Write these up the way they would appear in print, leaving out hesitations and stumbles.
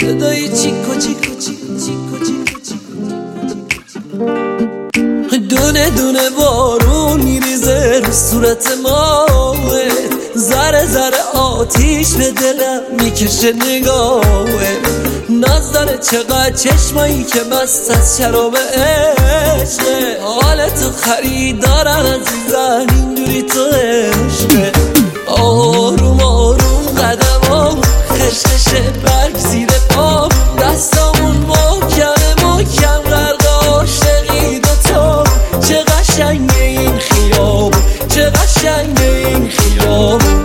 صدای چیکو چیکو چیکو چیکو چیکو چیکو، دونه دونه بارون میریزه رو صورت ما، ذره ذره آتیش به دلم میکشه نگاهه. ناز داره چقدر چشمایی که مست از شراب عشقه، حالتو خریدارم عزیزم اینجوری تو عشقه. آروم آروم قدمام خشخش برگ زیر پام، دستامون محکم محکم غرق عاشقی دوتا. چه قشنگه این خیابون، چه قشنگه این خیابون.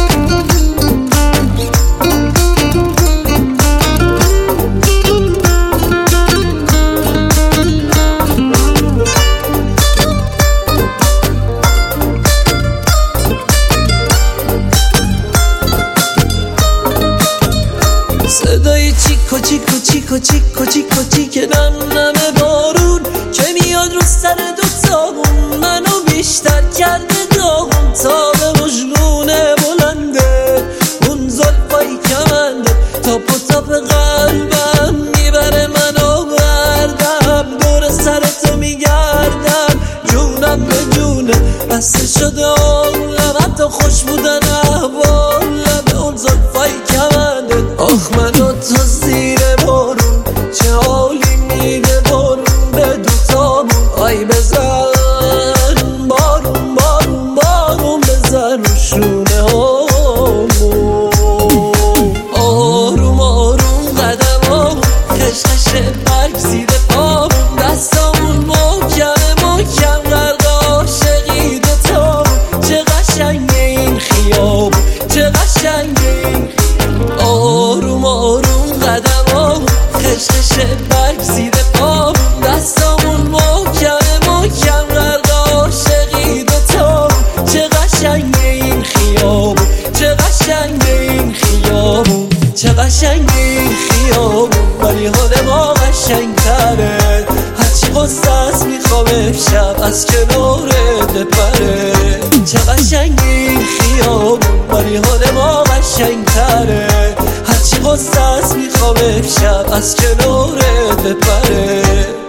صدای چیکو چیکو چیکو چیکو چیکو چیکه نم نم بارون که میاد رو سر دوتامون، منو بیشتر کرده داغون. تا به مجنونه بلنده اون زلفای کمنده، تاپ و تاپ قلبم میبره منو بردم، دور سرتو میگردم جونم به جونه. بسته شده عمرم حتی خوش بودن احوالم، اون زلفای کمنده. آخ منو تو زیر بارون چه حالی میده بارون به دوتامون. آی بزن بارون بارون بارون بزن رو شونه هامون. آروم آروم قدمامون خشخش برگ زیر پامون، دستامون محکم محکم غرق عاشقی دوتامون. چه قشنگه این خیابون، چه قشنگه این خیابون. آروم آروم قدمامون خشخش برگ زیر پامون، دستامون محکم محکم غرق عاشقی دوتامون. چه قشنگه این خیابون، چه قشنگه این خیابون. چه قشنگه این خیابون ولی حال ما قشنگتره. هرچی قصه است میخوام امشب از کنارت بپره. چه قشنگه این خیابون ولی حال ما قشنگتره. هرچی قصه است میخوام امشب از کنارت بپره.